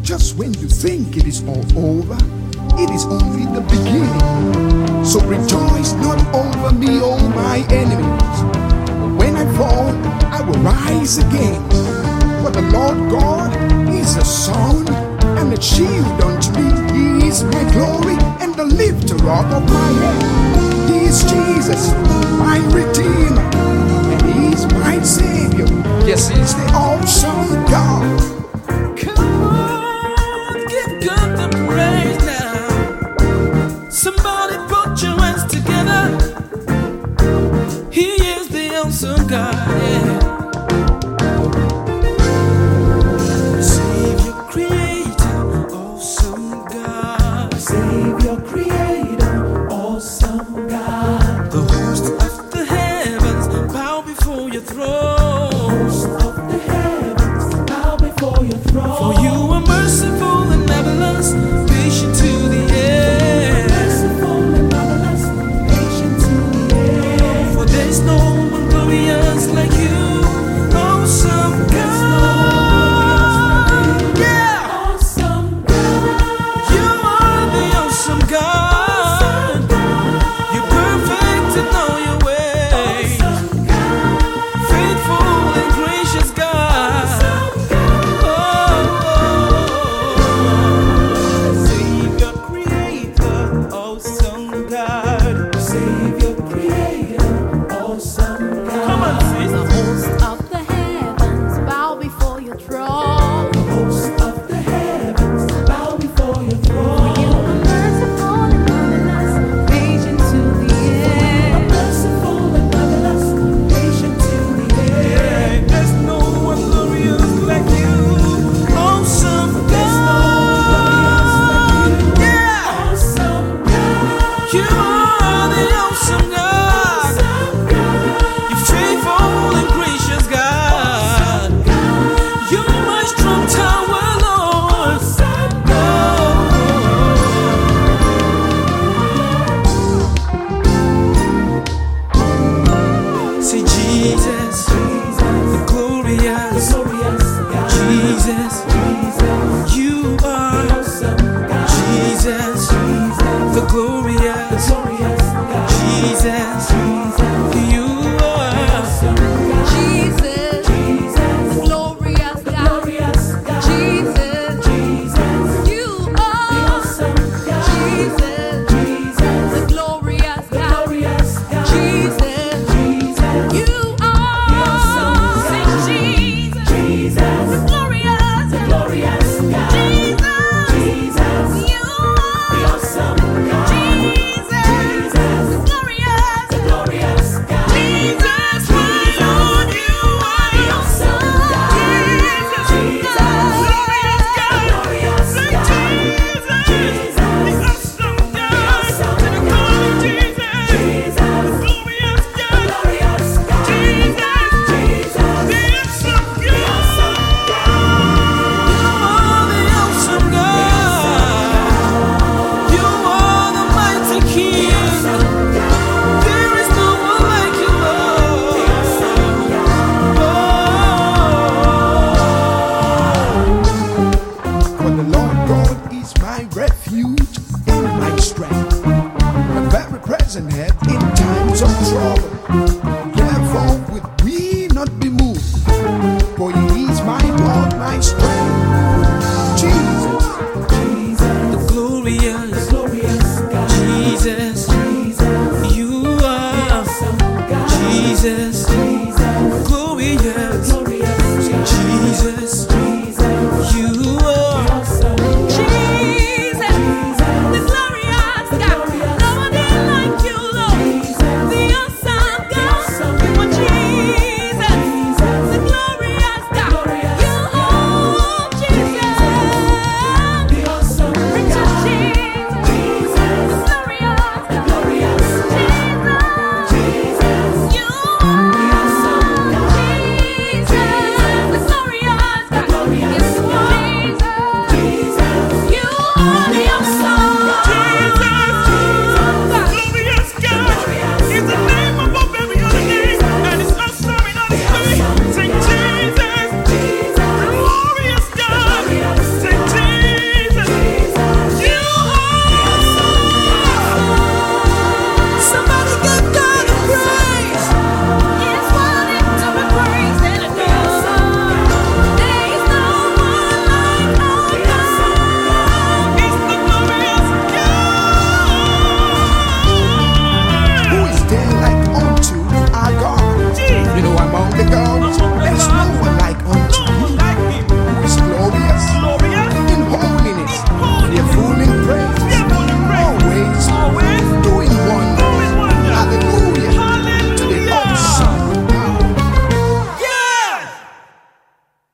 Just when you think it is all over, it is only the beginning. So rejoice not over me, O my enemies. When I fall, I will rise again. For the Lord God is a sun and a shield unto me. He is my glory and the lifter up of my head. He is Jesus, my Redeemer, and He is my Savior. Yes, He is the awesome God. Come on, give God the praise now. Somebody put your hands together. He is the awesome God. Yeah. Save your Creator, awesome God. Save your Creator, awesome God. The host of the heavens bow before your throne. Host of the heavens bow before your throne. For you are merciful and marvelous, patient to the end. Merciful and marvelous, patient to the end. For there's no one glorious like you, awesome God. Yeah, Awesome God. you are the awesome God. You're perfect in all your ways, Awesome God. faithful and gracious God. Oh, save your Creator, awesome God. Save your Creator, awesome God. Come on, sis. The host of the heavens bow before your throne. Host of the heavens bow before your You throne. are merciful and marvelous, patient to the end. Merciful and marvelous, patient to the end. There's no one glorious like you, awesome God. Yeah, Awesome God. you are the awesome God. You're faithful and gracious God. You're my strong tower, Lord. Oh. See Jesus, the glorious.